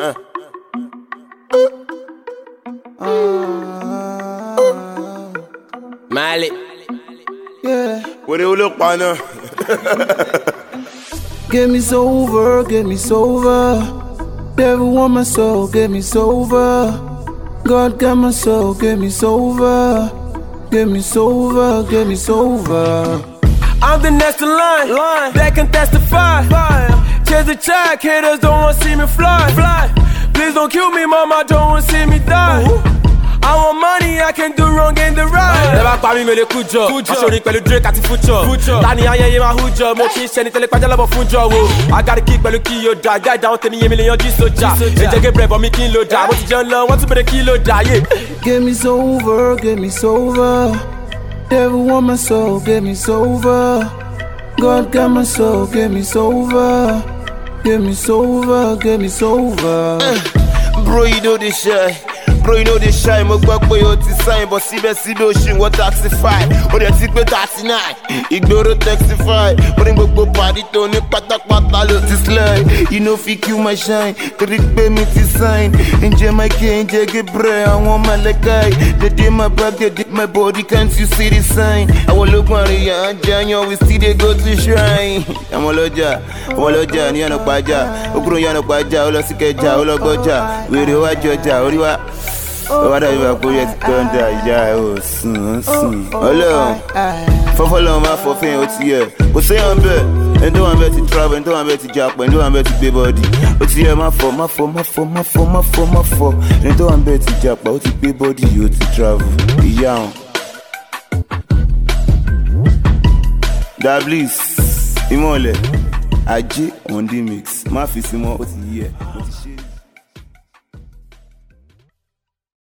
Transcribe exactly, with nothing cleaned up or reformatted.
Uh. Uh, Mali. yeah. What do you look on? Get me sober, get me sober. Devil want my soul, get me sober. God got my soul, get me sober. Get me sober, get me sober. I'm the next in line, line. That can testify. Chase the track, haters don't wanna see me fly. fly. Please don't kill me, mama, don't wanna see me die. Ooh. I want money, I can do wrong in the right. Never pa mi mele kujo, aṣọ́rin pẹ̀lú Drake àti Future. Tani ayẹyẹ máa hujọ, mo kì í ṣẹni tẹ́lẹ̀ pàjẹ́ lọ́bọ̀ fún jọ wo. I got a kick pẹ̀lú kí yóò dá, guy down tèmi yé mi lè yanjú sójà. Ẹ̀jẹ̀ Gabriel bọ̀ mi kí n lò dá, mo ti jẹun lọ, wọ́n tún bẹ̀rẹ̀ kí lò dá. Get me sober, get me sober. Devil want my soul, get me sober. God got my soul, get me sober. Get me sober, get me sober. Uh, bro, you know this shit. Bro, you know this shine, mo gbọ́ pé o ti sign, but síbẹ̀síbẹ̀ o ṣì ń wọ taxify. O dẹ̀ ti pé thirty-nine, ìgboro taxify. Mo ní gbogbo pàdé tó ní pátápátá ló ti slide. You know fit kill my shine, torí pé mi ti sign. Ǹjẹ́ Mike, ǹjẹ́ Gabriel, àwọn mọ̀lẹ́ka yìí. They dey my back, they dey my body, can't you see the sign? Àwọn ológun àríyá ń jẹyàn, we still dey go to shrine. Àwọn ọlọ́jà, àwọn ọlọ́jà ní ọ̀nà pàjá. Okùnrin yànnà pàjá, ó lọ sí Kẹjà, ó lọ gbọ́jà. Wèrè wájú ọjà, orí wa. What are you going to do? Yeah, oh, soon, soon. Hello. Follow my for fame. What's here? What's say I'm better? And don't want to travel, and don't want to jump, and don't want to be body. What's here? My for, my for, my for, my for, my for, my for. And don't want to jump, but to be body, you to travel. Yeah. Dablis, Imole, Aji on the mix. My fist, more what's here?